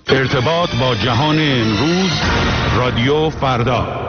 ارتباط با جهان امروز، رادیو فردا.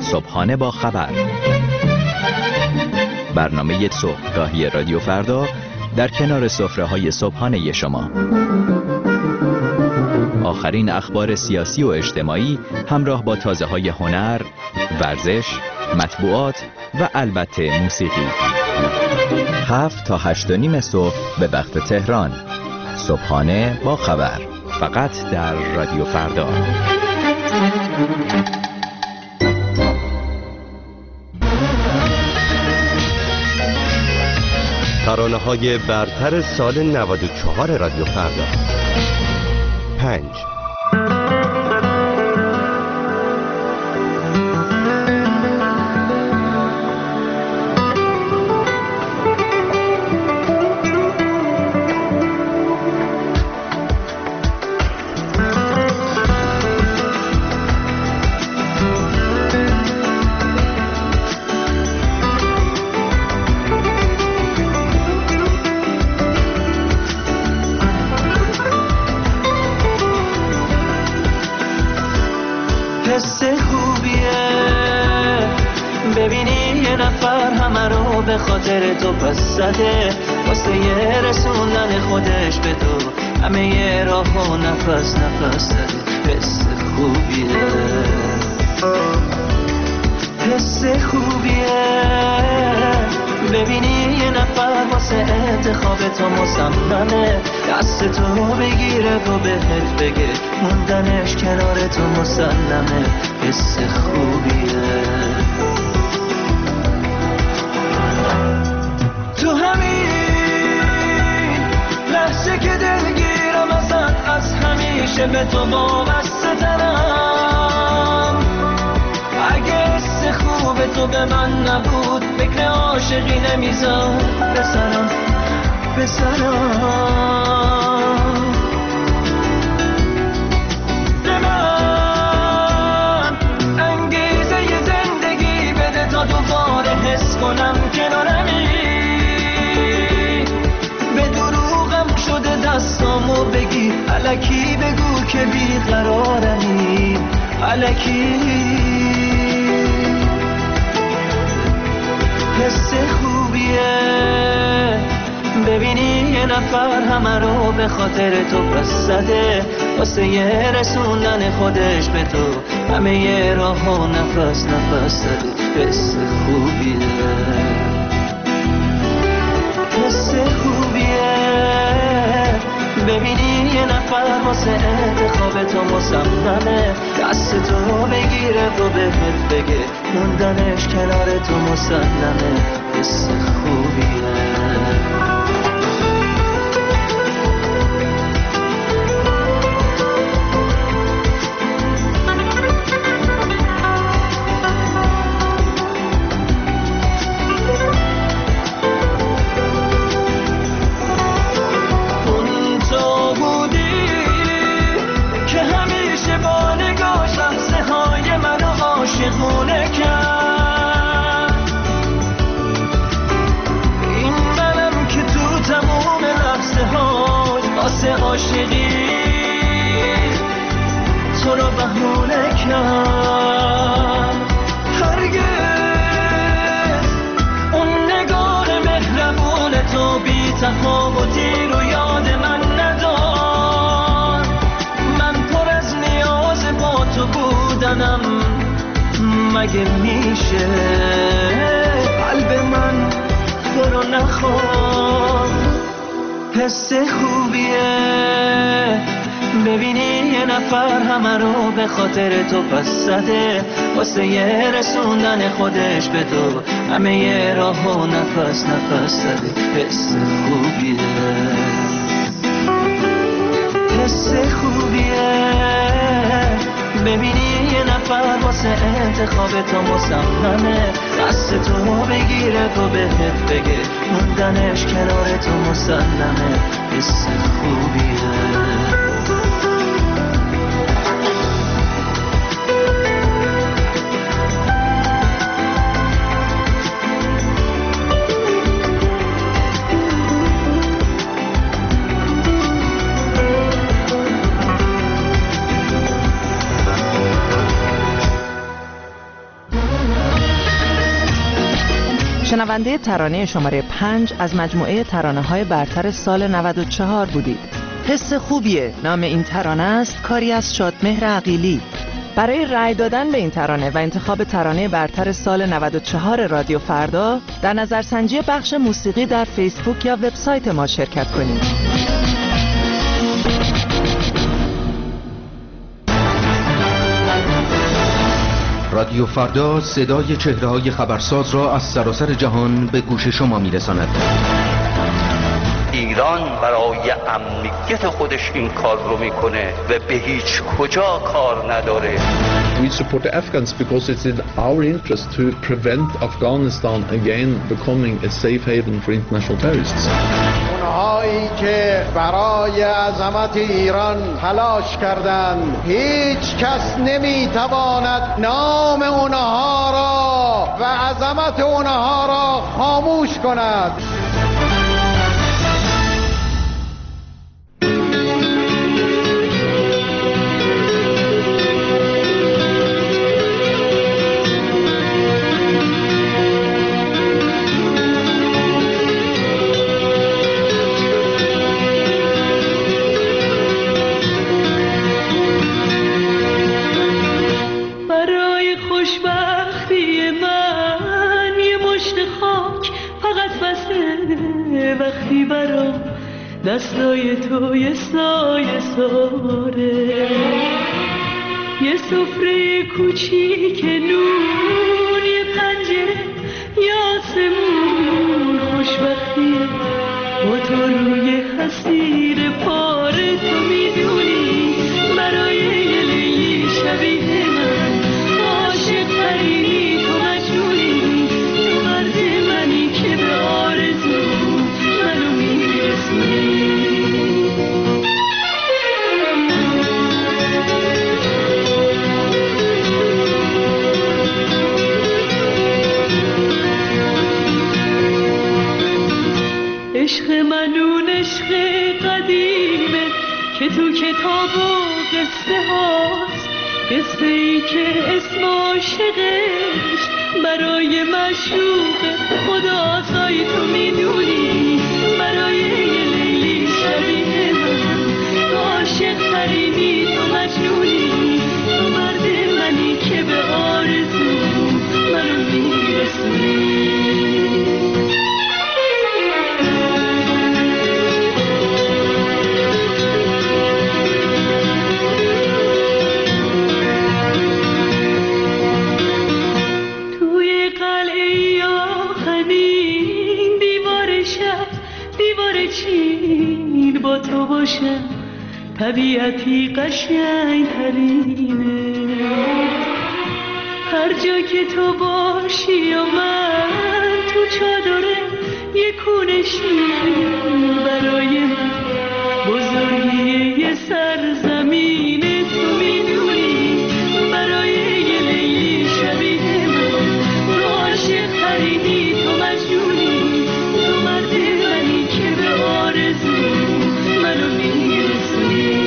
صبحانه با خبر، برنامه صبحگاهی رادیو فردا در کنار سفره‌های صبحانه شما. آخرین اخبار سیاسی و اجتماعی همراه با تازه‌های هنر، ورزش، مطبوعات و البته موسیقی. 7 تا 8:30 صبح به وقت تهران. صبحانه با خبر، فقط در رادیو فردا. ترانه‌های برتر سال 94 رادیو فردا. 5. به خاطر تو پس زده، واسه یه رسوندن خودش به تو همه یه راه و نفس زده. حس خوبیه، حس خوبیه ببینی یه نفر واسه انتخاب تو مصممه، دست تو بگیره و بهت بگه موندنش کنار تو مسلمه. حس خوبیه. تو همین لحظه که دلگیرم ازت، از همیشه به تو وابسته ترم. اگه حس خوب تو به من نبود، فکر عاشقی نمیذار بسرم. به من انگیزه ی زندگی بده تا دوباره حس کنم کنارمی. دستامو بگی الکی، بگو که بیقرارمی الکی. حس خوبیه ببینی یه نفر همه رو به خاطر تو پس زده، واسه یه رسوندن خودش به تو همه یه راه و نفس زده. حس خوبیه، حس خوبیه ببینی یه نفر واسه انتخاب تو مصممه، دست تو بگیره و بهت بگه موندنش کنار تو مسلمه. حس خوبیه. عاشقی تو رو بهونه کرد، هرگز اون نگاه مهربون تو بی تفاوتی رو یاد من ندار. من پر از نیاز با تو بودنم، مگه میشه قلب من تو رو نخواد. حس خوبیه ببینی یه نفر همه رو به خاطر تو پس زده، واسه یه رسوندن خودش به تو همه یه راه و نفس زده. حس خوبیه، حس خوبیه ببینی یه نفر واسه انتخاب تو مصممه، دست تو بگیره و بهت بگه موندنش کنار تو مسلمه. حس خوبیه. شنونده ترانه شماره 5 از مجموعه ترانه‌های برتر سال 94 بودید. حس خوبیه نام این ترانه است، کاری از شادمهر عقیلی. برای رأی دادن به این ترانه و انتخاب ترانه برتر سال 94 رادیو فردا در نظرسنجی بخش موسیقی در فیسبوک یا وبسایت ما شرکت کنید. رادیو فردا صدای چهره‌های خبرساز را از سراسر جهان به گوش شما می‌رساند. ایران برای امنیت خودش این کار رو میکنه و به هیچ کجا کار نداره. We support the Afghans because it's in our interest to prevent Afghanistan again becoming a safe haven for international terrorists. اونهایی که برای عظمت ایران تلاش کردند، هیچ کس نمیتواند نام اونها را و عظمت اونها را خاموش کند. وقتی برام دستای تو یه سایه ساره، یه سفره کوچیک نون، یه پنجره یا آسمون، خوشبختیه با تو روی حسیر پاره. تو میدونی برای یه لیلی شبیه من عاشق ترینی، تو مجنونی، تو مرد منی که به آرزو منو میرسونی. عشق من اون عشق قدیمه که تو کتاب و قصه هاست، قصه ای که اسم عاشقش برای معشوق خداست. تو میدونی برای یه لیلی شبیه من تو عاشق ترینی، تو مجنونی، تو مرد منی که به آرزو منو میرسونی. با تو باشم طبیعتی قشنگ ترینه، هر جا که تو باشی و من تو چادره یه کونه شیر، برای من بزرگی یه سرزمینه. تو میدونی برای یه لیلی شبیه من تو عاشق ترینی، تو مجنونی، تو مرد منی که به آرزو منو میرسونی.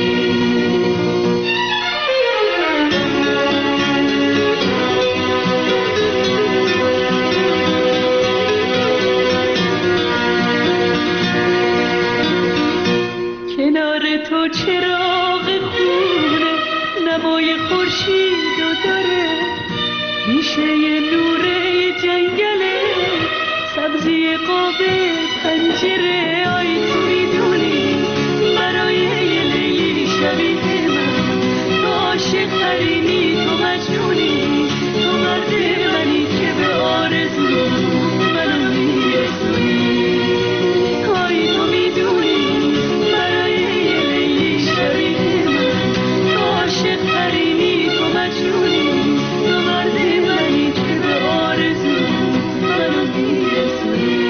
کنار تو چراغ خونه نمای خورشید و داره، میشه یه نوره جنگله، سبزی قاب پنجره. آی تو میدونی برای یه لیلی شبیه من تو عاشق ترینی، تو مجنونی، تو مرد منی که به آرزو منو میرسونی. آی تو میدونی برای یه لیلی شبیه من تو عاشق ترینی، تو مجنونی، تو مرد منی که به آرزو منو میرسونی.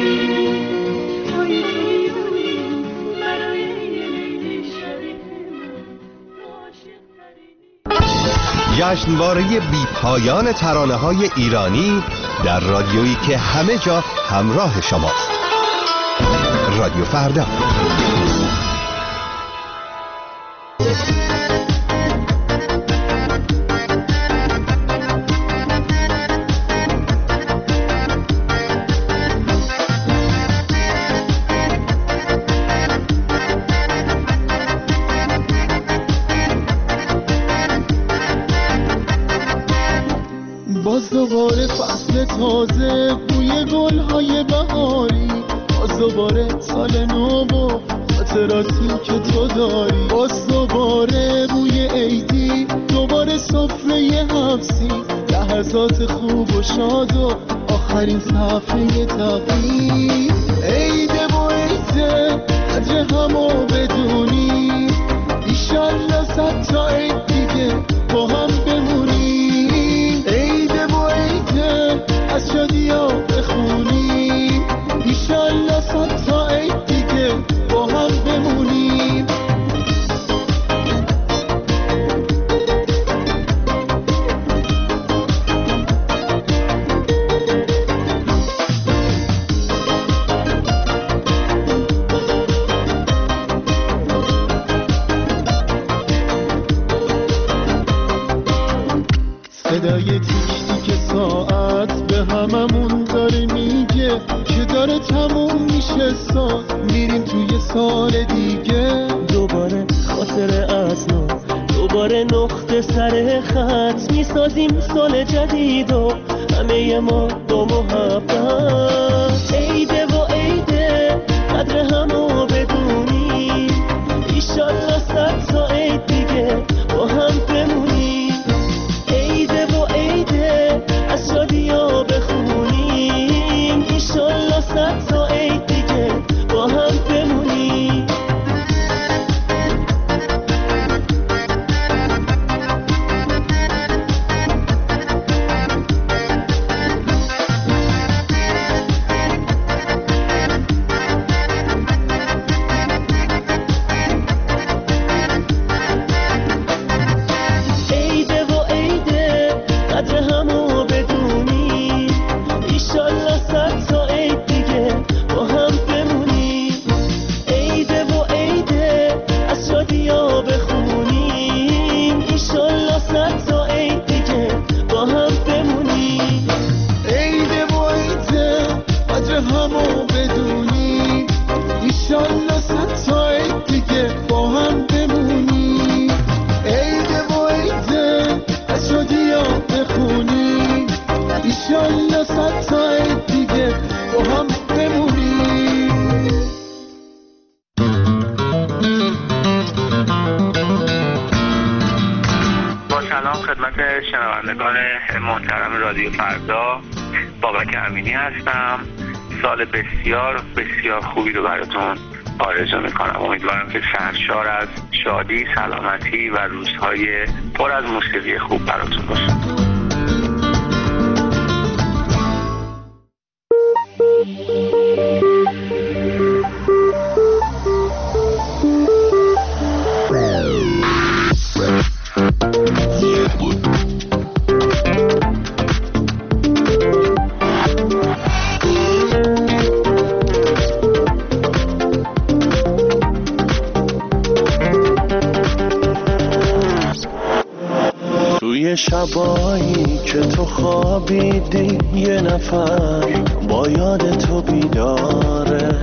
جشنواره بی پایان ترانه‌های ایرانی در رادیویی که همه جا همراه شماست. رادیو فردا. باز دوباره فصل تازه، بوی گل‌های بهاری، باز دوباره سال نو و خاطراتی که تو داری، باز دوباره بوی عیدی، دوباره سفره حبسی، لحظات خوب و شاد و آخرین صفحه تقدیر. عیده و عیده قدر همو بدونی، ایشالله 100 تا عید دیگه با هم بمونیم. عیده و عیده از شادی‌ها بخونیم، ایشالله 100 تا عید دیگه با هم بمونیم. صدای تیک تیک ساعت به هممون داره میگه که داره تموم میشه سال، میریم توی سال دیگه. دوباره خاطره از نو، دوباره نقطه سر خط، میسازیم سال جدید و همه ما با محبت. عیده و عیده قدر همو بدونیم، ایشالله 100 تا عید دیگه با هم بمونیم. عیده و عیده از شادی‌ها بخونیم، ایشالله 100 تا عید دیگه با هم بمونیم. شنوندگان محترم رادیو فردا، بابک امینی هستم. سال بسیار بسیار خوبی رو براتون آرزو میکنم. امیدوارم که سرشار از شادی، سلامتی و روزهای پر از موسیقی خوب براتون باشه. شبایی که تو خوابیدی یه نفر با یاد تو بیداره،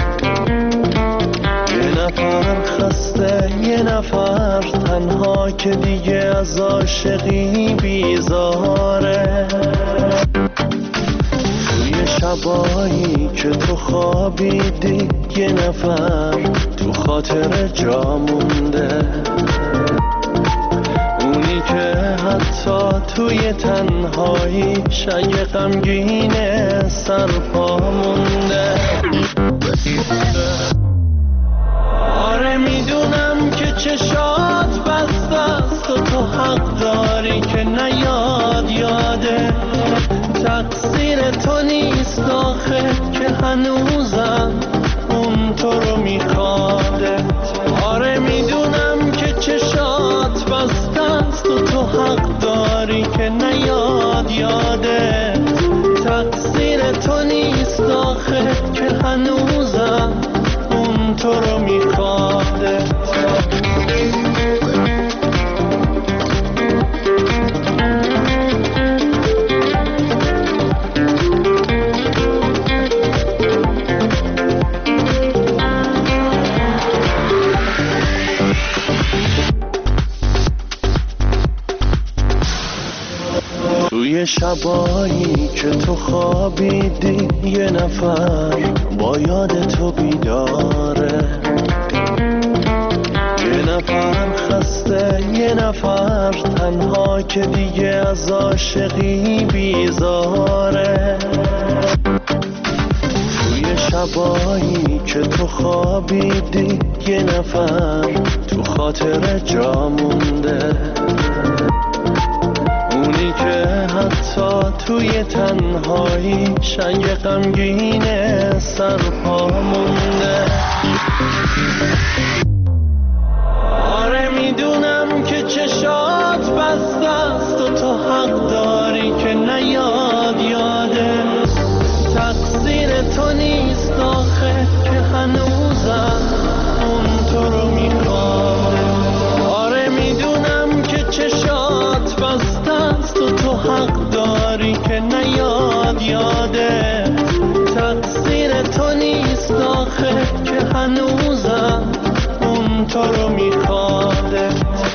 یه نفر خسته، یه نفر تنها که دیگه از عاشقی بیزاره. توی شبایی که تو خوابیدی یه نفر تو خاطر جا مونده، اونی که حتی توی تنهایی شای غمگینه سرپا مونده. آره میدونم که چشات بسته است و تو حق داری که نیاد یاده، تقصیر تو نیست آخه که هنوزم اون تو رو میخواده. آره میدونم که چشات بسته است و تو حق داری که نیاد یاده، تقصیر تو نیست آخه که هنوزم اون تو رو میخواده. توی شبایی که تو خوابیدی یه نفر با یاد تو بیداره، یه نفر خسته، یه نفر تنها که دیگه از عاشقی بیزاره. توی شبایی که تو خوابیدی یه نفر تو خاطر جا مونده، اونی که حتی توی تنهایی شنگ غمگین سرپا مونده. آره میدونم که چشات بسته است و تو حق داری که نیاد یاده، تقصیر تو نیست آخه که هنوزم اون تو رو میخواد. آره میدونم که چشات بسته است و تو حق داری که نیاد یاده، تقصیر تو نیست آخه که هنوزم اون تو رو میخواده.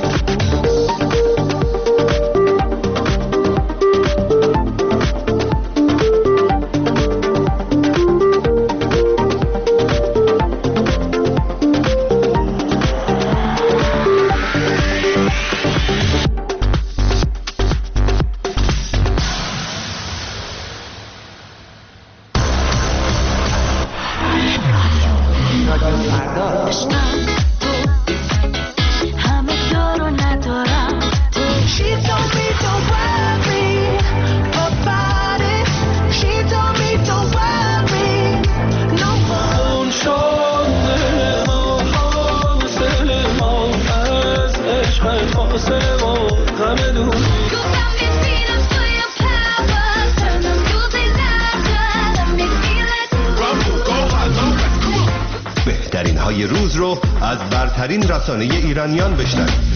بهترین های روز رو از برترین رسانه ایرانیان بشنوید.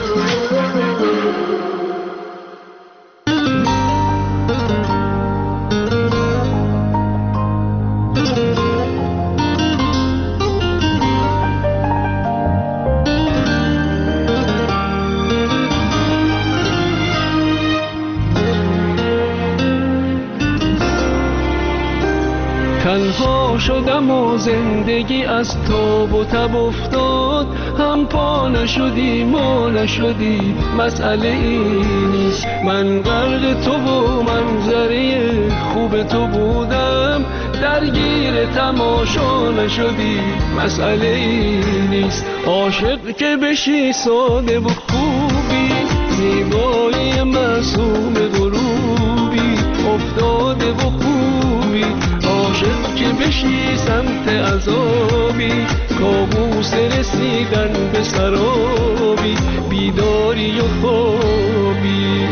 تنها شدم و زندگی از تاب و تب افتاد، هم پا نشدی ما نشدی مسئله ای نیست. من غرق تو و منظره خوب تو بودم، درگیر تماشا نشدی مسئله ای نیست. عاشق که بشی ساده و خوبی، زیبایی معصوم غروبی افتاده و خوبی. عاشق که بشی سمت عذابی، کابوس رسیدن به سرابی، بیداری و خوابی.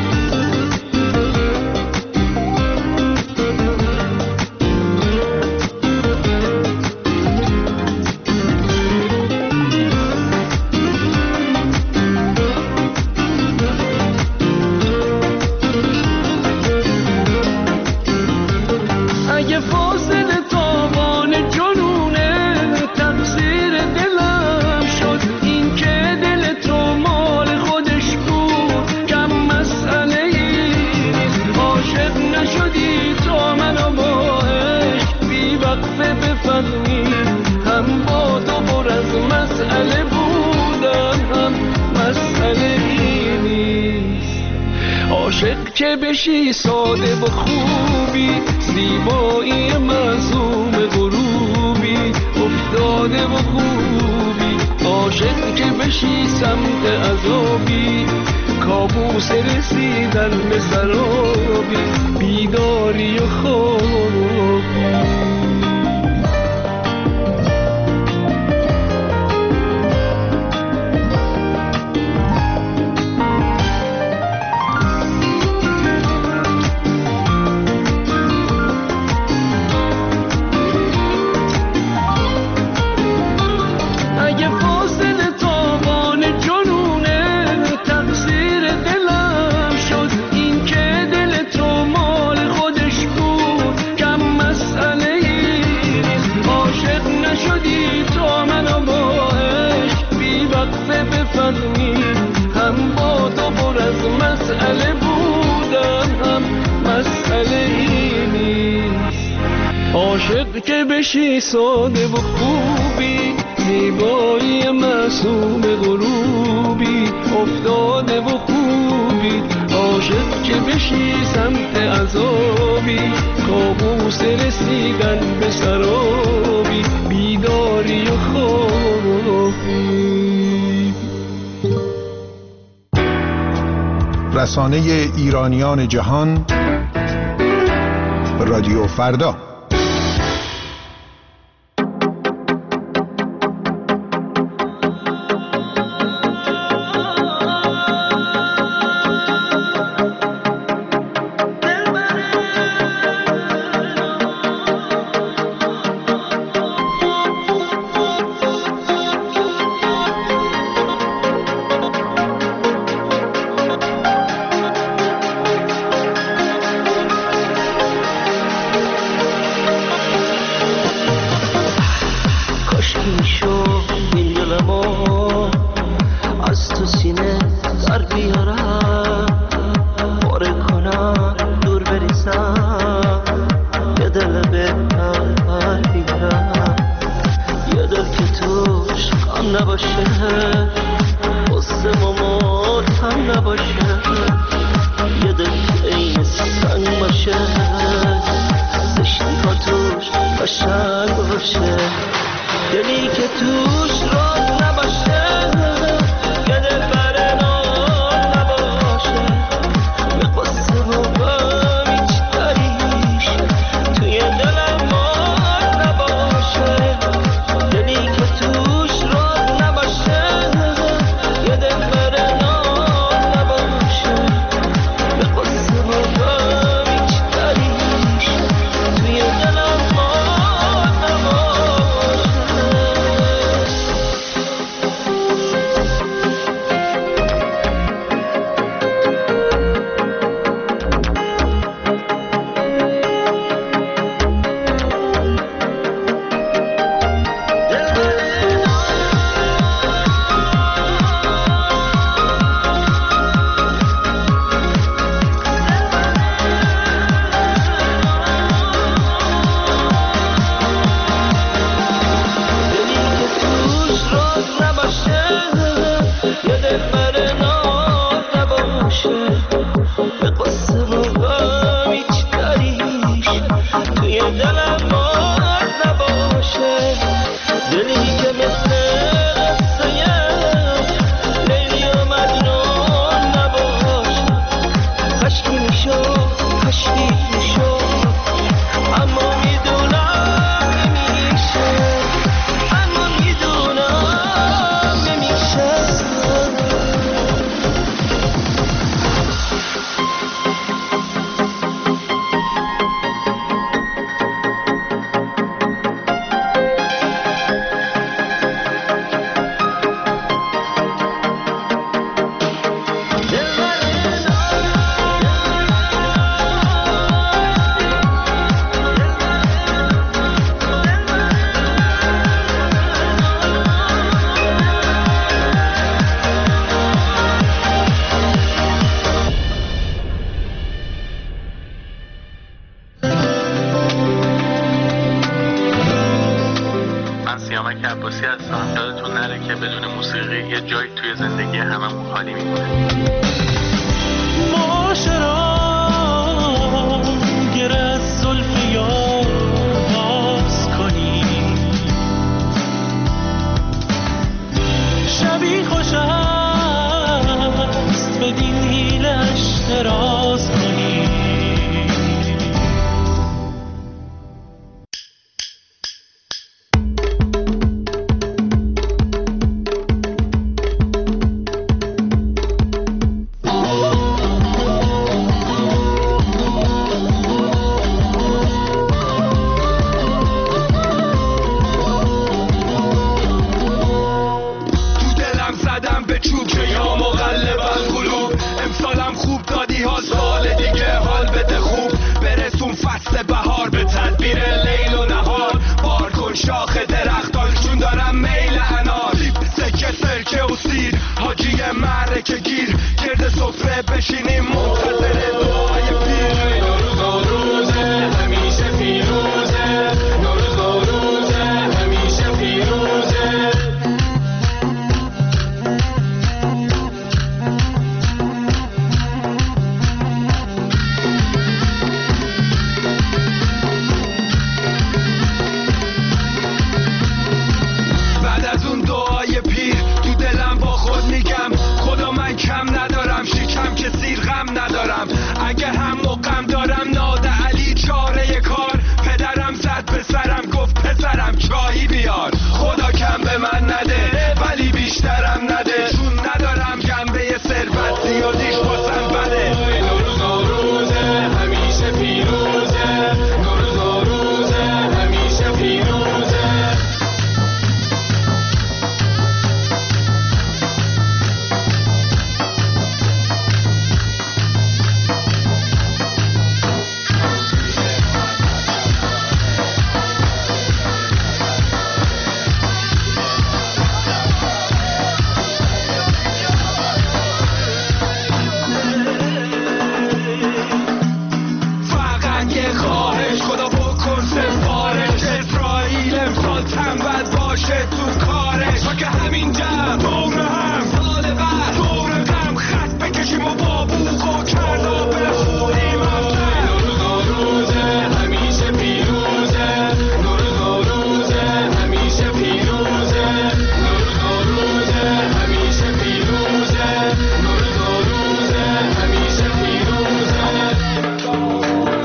اگه فاصله تابان جنونه تقصیر دلم شد، این که دل تو مال خودش بود کم مسئله ای نیست. عاشق نشدی تا منو با عشق بی وقفه بفهمی، هم با تو پر از مسئله بودم هم مسئله ای نیست. عاشق که بشی ساده و خوبی، زیبایی معصوم غروبی افتاده و خوبی. عاشق که بشی سمت عذابی، کابوس رسیدن به سرابی، بیداری و خوابی. تو مسئله ای نیست. عاشق که بشی ساده و خوبی، زیبایی معصوم غروبی افتاده و خوبی. عاشق که بشی سمت عذابی، کابوس رسیدن به سرابی، بیداری و خوابی. رسانه ایرانیان جهان، رادیو فردا.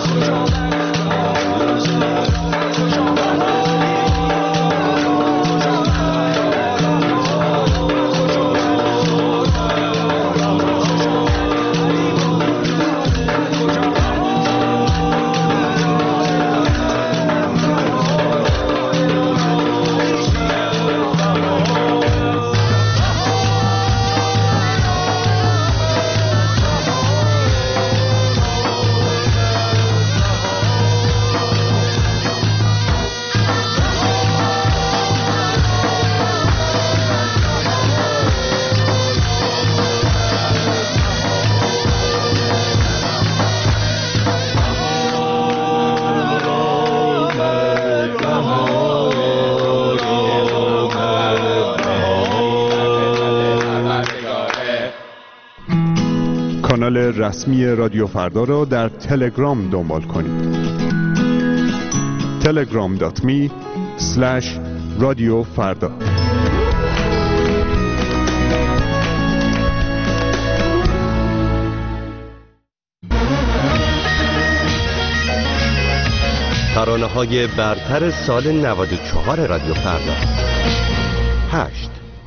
کانال رسمی رادیو فردا را در تلگرام دنبال کنید. telegram.me/رادیو فردا. ترانه‌های برتر سال 94 رادیو فردا. 8.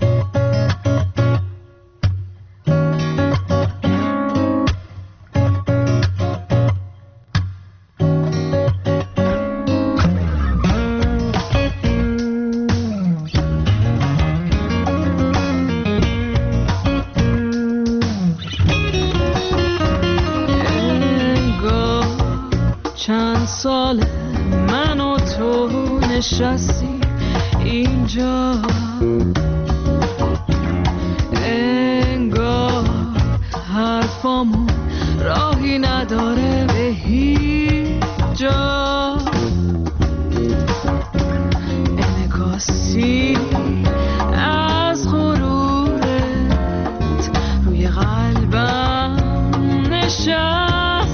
سال من و تو نشستی اینجا، انگار حرفامون راهی نداره به هیچ جا، انعکاسی از غرورت روی قلبم نشسته،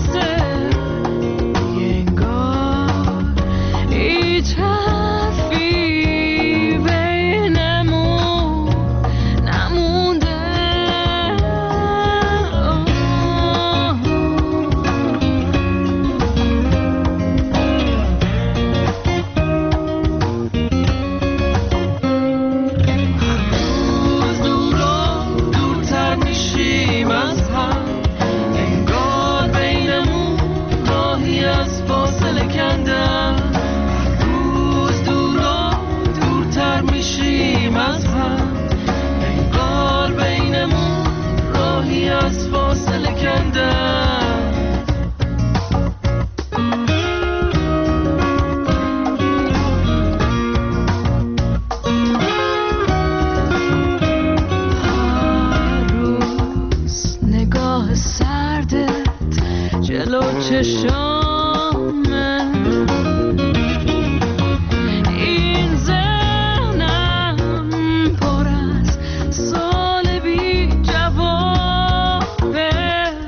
این ذهنم پر از سال بی جوابه،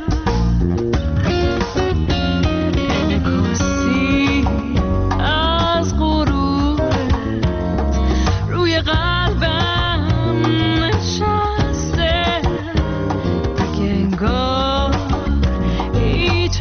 انعکاسی از غرورت روی قلبم نشسته، دیگه انگار هیچ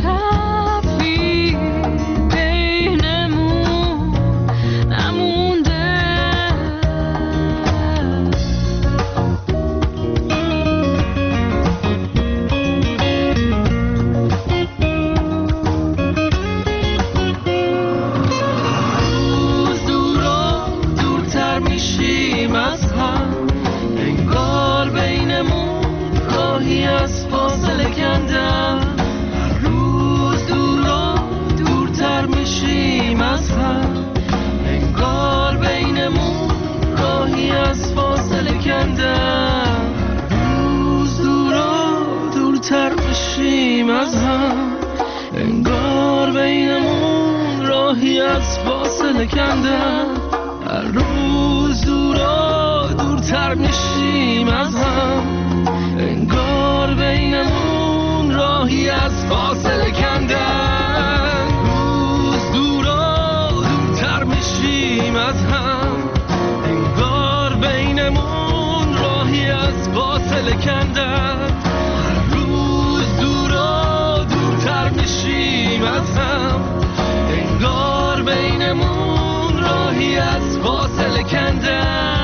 انگار بینمون راهی از فاصله کندم، هر روز دورا دورتر میشیم از هم، انگار بینمون راهی از فاصله کندم، روز دورا دورتر میشیم از هم، انگار بینمون راهی از فاصله کندم، هر روز دورا دورتر میشیم از هم. فکندم.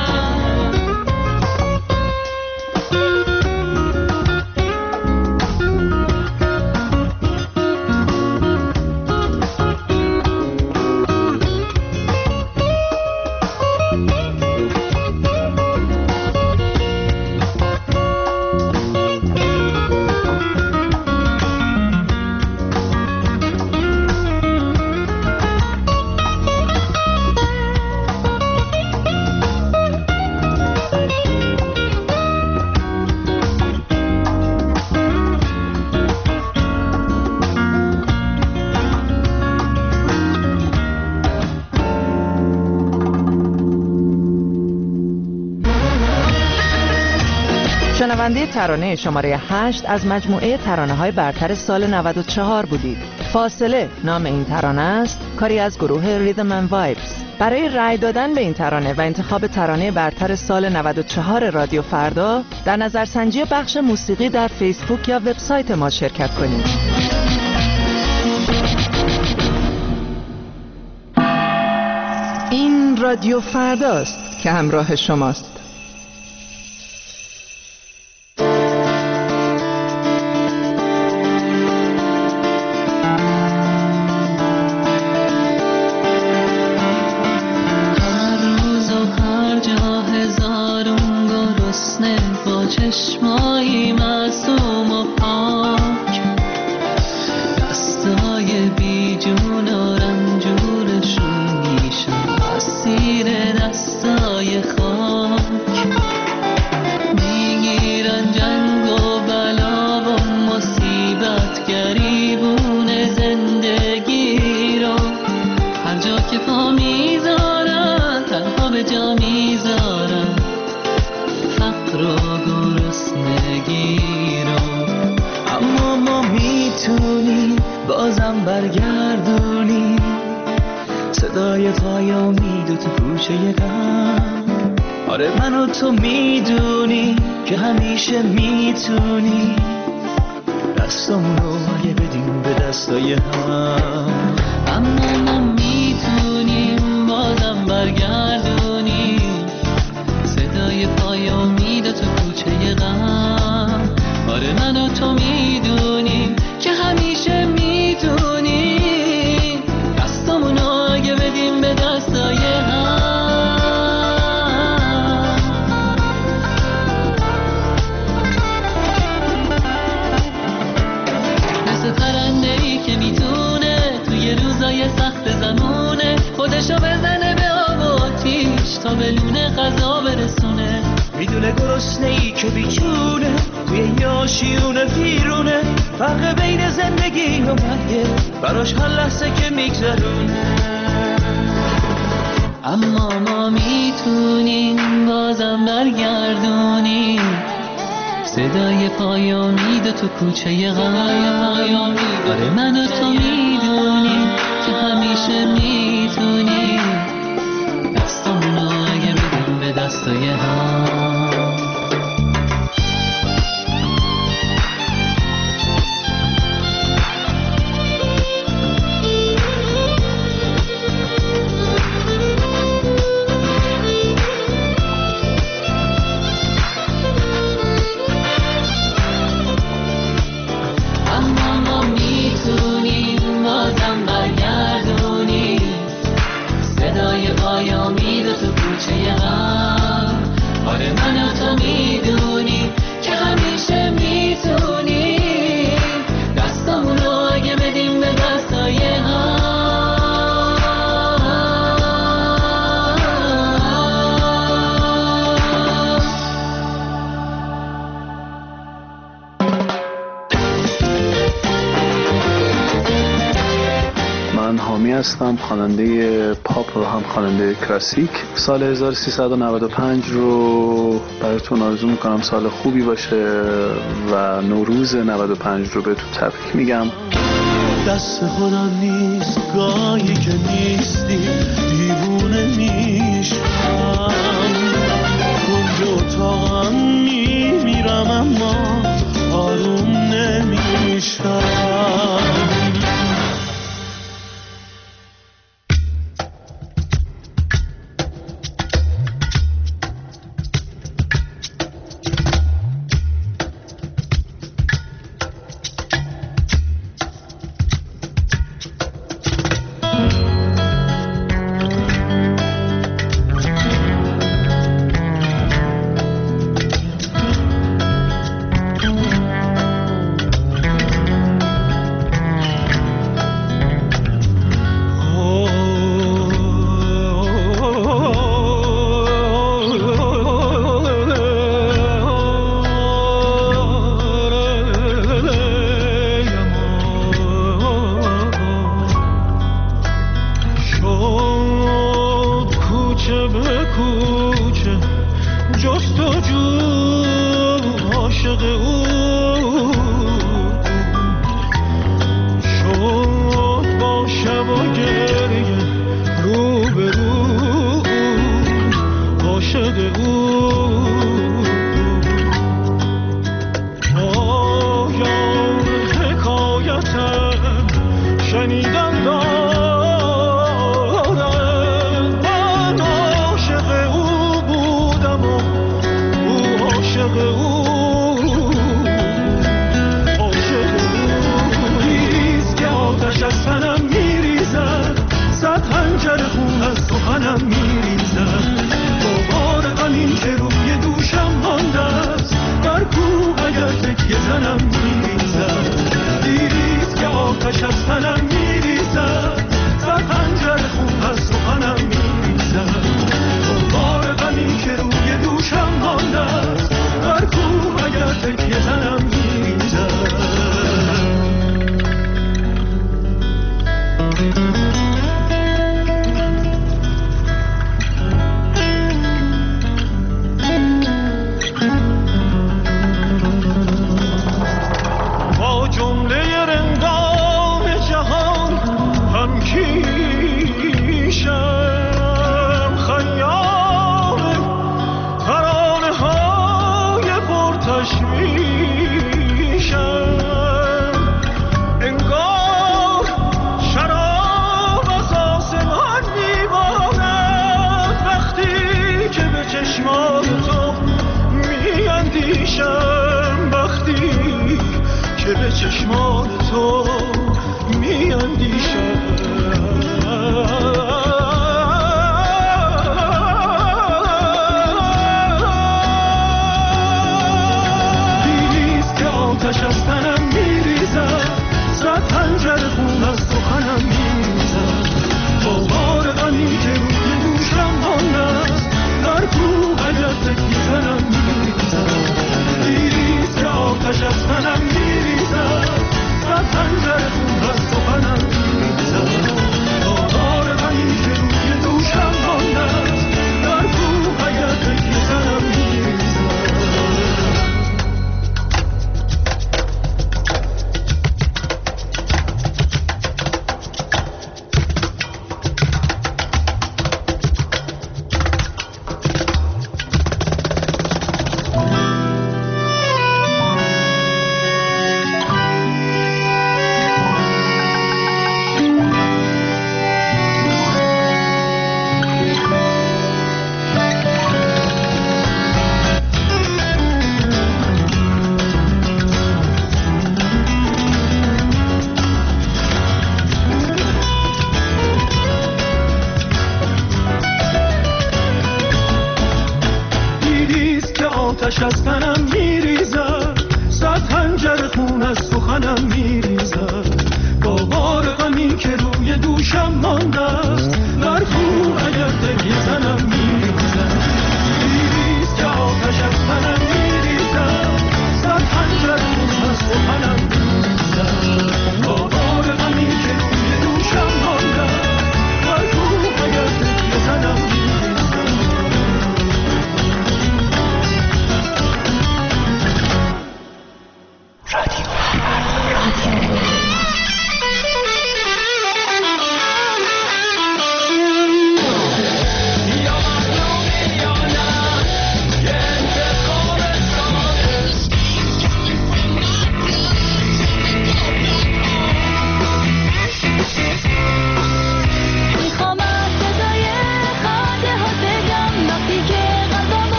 شنونده ترانه شماره 8 از مجموعه ترانه‌های برتر سال 94 بودید. فاصله نام این ترانه است، کاری از گروه ریدم اند وایبز. برای رأی دادن به این ترانه و انتخاب ترانه برتر سال 94 رادیو فردا در نظرسنجی بخش موسیقی در فیسبوک یا وبسایت ما شرکت کنید. این رادیو فرداست که همراه شماست. چشمایی معصوم و پاک، دستای بی جون و رنجورشون میشن اسیر دستای خاک، میگیرن جنگ و بلا و مصیبت گریبون زندگی رو، هر جا که پا میذارن تنها به جا میذارن فقر و گرسنگی رو. اما ما میتونیم بازم برگردونیم صدای پای امید و تو کوچه غم. آره من و تو میدونی که همیشه میتونی دستمونو اگه بدیم به دستای هم. اما ما میتونیم بازم برگردونیم صدای پای امید تو کوچه غم. آره من و تو میدونیم که همیشه میتونیم دستمونو اگه بدیم به دستای هم. مثل پرنده‌ای که میتونه توی روزای سخت زمونه خودشو بزنه به آب و آتیش تا به لونه غذا برسونه. میدونه گرسنه‌ای که بیچونه توی یاشیون ویرونه، فرق بین زندگی و مرگه براش هر لحظه که میگذرونه. اما ما میتونیم بازم برگردونیم صدای پای امید تو کوچه غم. آره من و تو میدونیم که همیشه میتونیم دستمونو اگه بدیم به دستای هم. هستم، خواننده پاپ و هم خواننده کلاسیک. سال 1395 رو براتون آرزو میکنم سال خوبی باشه و نوروز 95 رو بهتون تبریک میگم. دست خودم نیست گاهی که نیستی دیوونه میشم، کنج اتاقم میمیرم اما آروم نمیشم.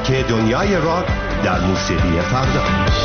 که دنیای راک در موسیقی فردا.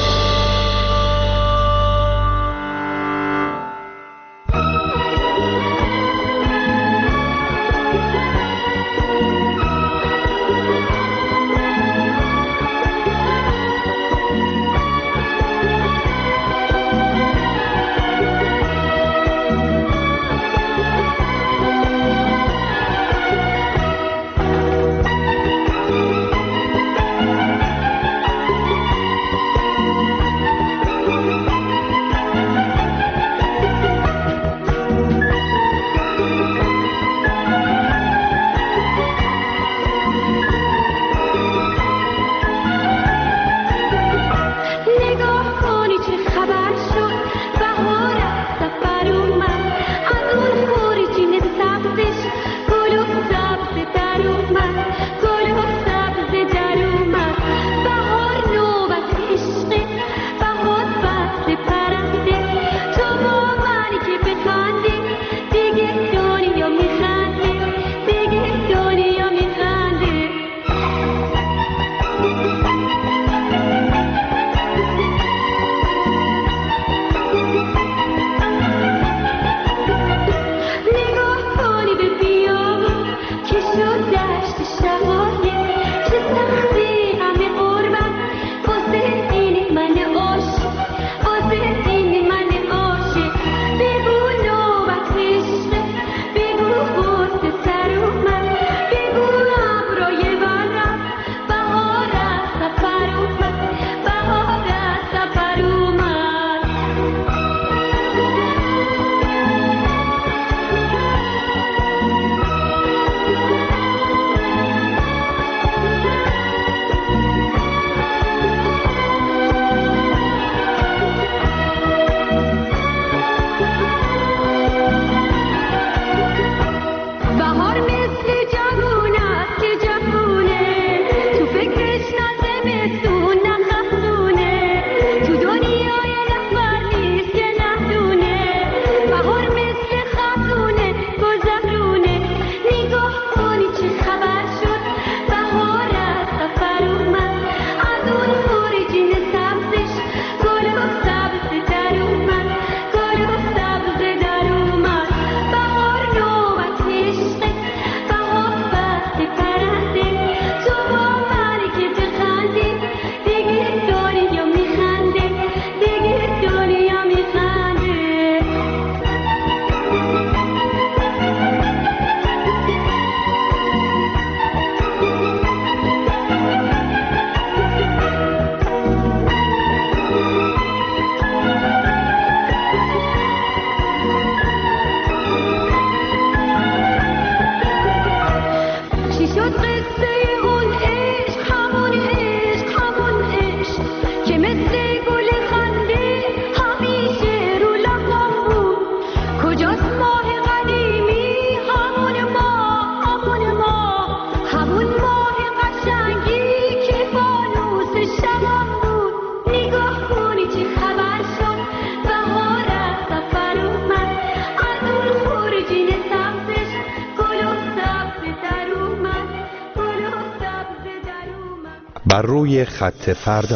بر روی خط فردا.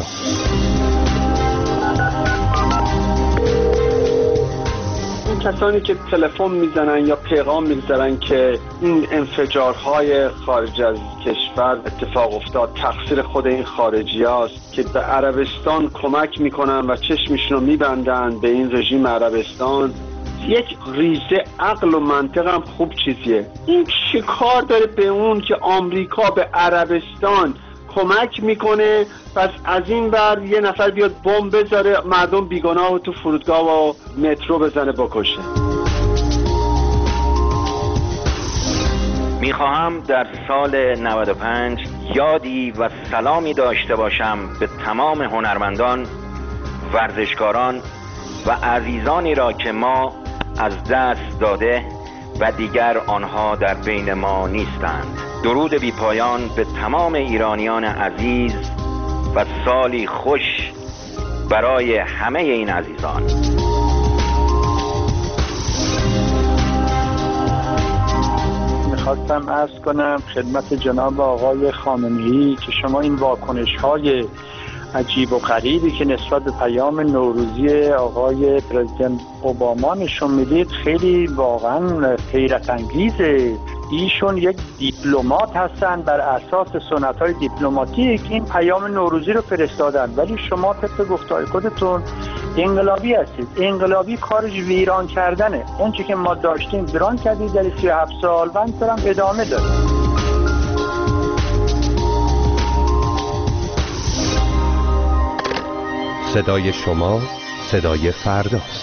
کسانی که تلفن میزنن یا پیغام میزنن که این انفجارهای خارج از کشور اتفاق افتاد تقصیر خود این خارجی هاست که به عربستان کمک میکنن و چشمشون رو میبندن به این رژیم عربستان، یک ریزه عقل و منطق هم خوب چیزیه. این چه کار داره به اون که آمریکا به عربستان کمک میکنه پس از این بر یه نفر بیاد بمب بذاره مردم بیگناه و تو فرودگاه و مترو بزنه بکشه؟ میخواهم در سال 95 یادی و سلامی داشته باشم به تمام هنرمندان، ورزشکاران و عزیزانی را که ما از دست داده و دیگر آنها در بین ما نیستند. درود بی پایان به تمام ایرانیان عزیز و سالی خوش برای همه این عزیزان. میخواستم عرض کنم خدمت جناب آقای خامنه‌ای که شما این واکنش‌های عجیب و غریبی که نسبت به پیام نوروزی آقای پرزیدنت اوباما نشون میدید خیلی واقعا حیرت انگیزه. ایشون یک دیپلمات هستن، بر اساس سنت‌های دیپلماتیک این پیام نوروزی رو فرستادن، ولی شما طبق گفتار خودتون انقلابی هستید. انقلابی کارش ویران کردنه. اون چیزی که ما داشتیم ویران کردید در 37 سال و همینطور هم ادامه داد. صدای شما صدای فرداست.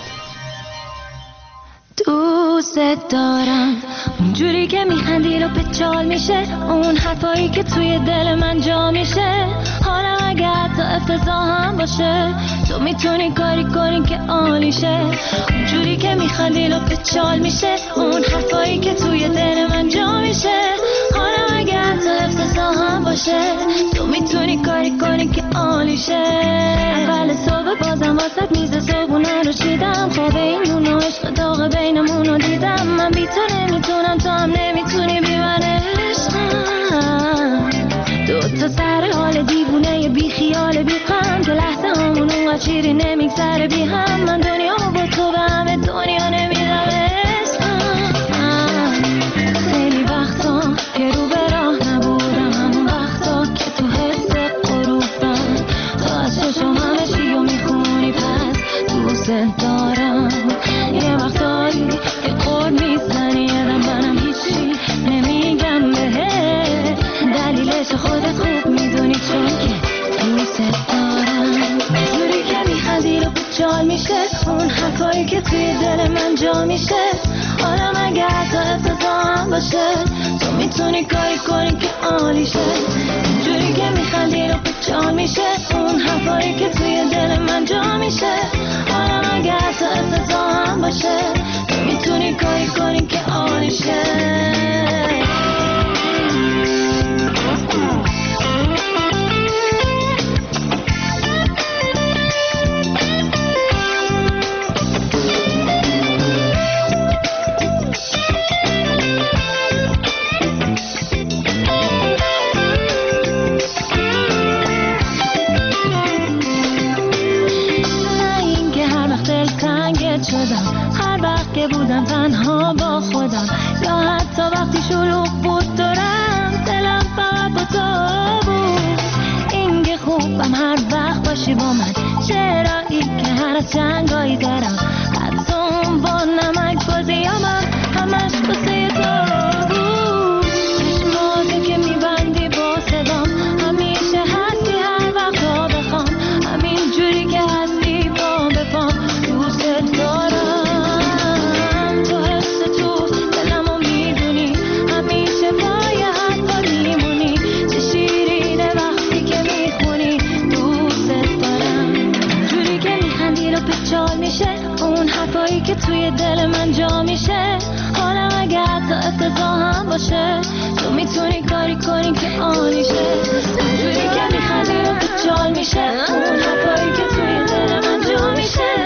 دوست دارم اونجوری که میخندی رو به چال میشه، اون حرفایی که توی دل من جا میشه. حالا اگه حتی افتضاح هم باشه تو میتونی کاری کنی که عالیشه. اونجوری که میخندی رو به چال میشه، اون حرفایی که توی دل من جا میشه. حالا اگه حتی افتضاح هم باشه تو میتونی کاری کنی که عالیشه. اول صبح بازم واسه میز صبحونه رو چیدم، خواب این نون و عشق داغ بینمون رو دیدم. من بی تو نمیتونم، تو هم نمیتونی بی من عشقم. دوتا سر حال دیوونه بی خیال بی غم که لحظه همون اونقدر چیری نمیگذره بی هم. من دنیامو با تو به همه دنیا نمیدم عشقم. خیلی وقتا که رو به راه نبودم، همون وقتا که تو حس غروبم تو از چشم همه چی رو میخونی، پس دوست دارم. یه وقتایی که قول میزنی یادم منم هیچی نمیگم بهت، دلیلش خودت خوب میدونی چون که دوست دارم. جوری که میخندی رو چال میشه، اون حرفایی که توی دل من جا میشه. حالا مگه حتی افتضاح هم باشه تو میتونی کاری کنی که عالیشه. جوری که میخندی رو چال میشه، اون حرفایی که توی دل من جا میشه. حالا مگه حتی افتضاح هم باشه تو میتونی کاری کنی که عالیشه. هر وقت که بودم تنها با خودم، یا حتی وقتی شلوغ بود دورم، دلم فقط با تو بود. این که خوبم هر وقت باشی با من، چرایی که هر از جنگایی دارم، حتی اون با نمک بازیامم همش بسه تو بود. چشماتی که میبندی با صدام، همیشه هستی هر وقت ها بخوام، همین جوری که هستی با بفام. دوست دارم تو حس تو دلمو میدونی، همیشه پای حرفا میمونی، چه شیرینه وقتی که میخونی. دوست دارم جوری که میخندی رو به چال میشه، اون حرفایی که توی دل من جا میشه. حالا اگه حتی افتضاح هم باشه تو میتونی کاری کنی که عالیشه. جوری که میخندی رو به چال میشه، اون حرفایی که توی دل من جا میشه.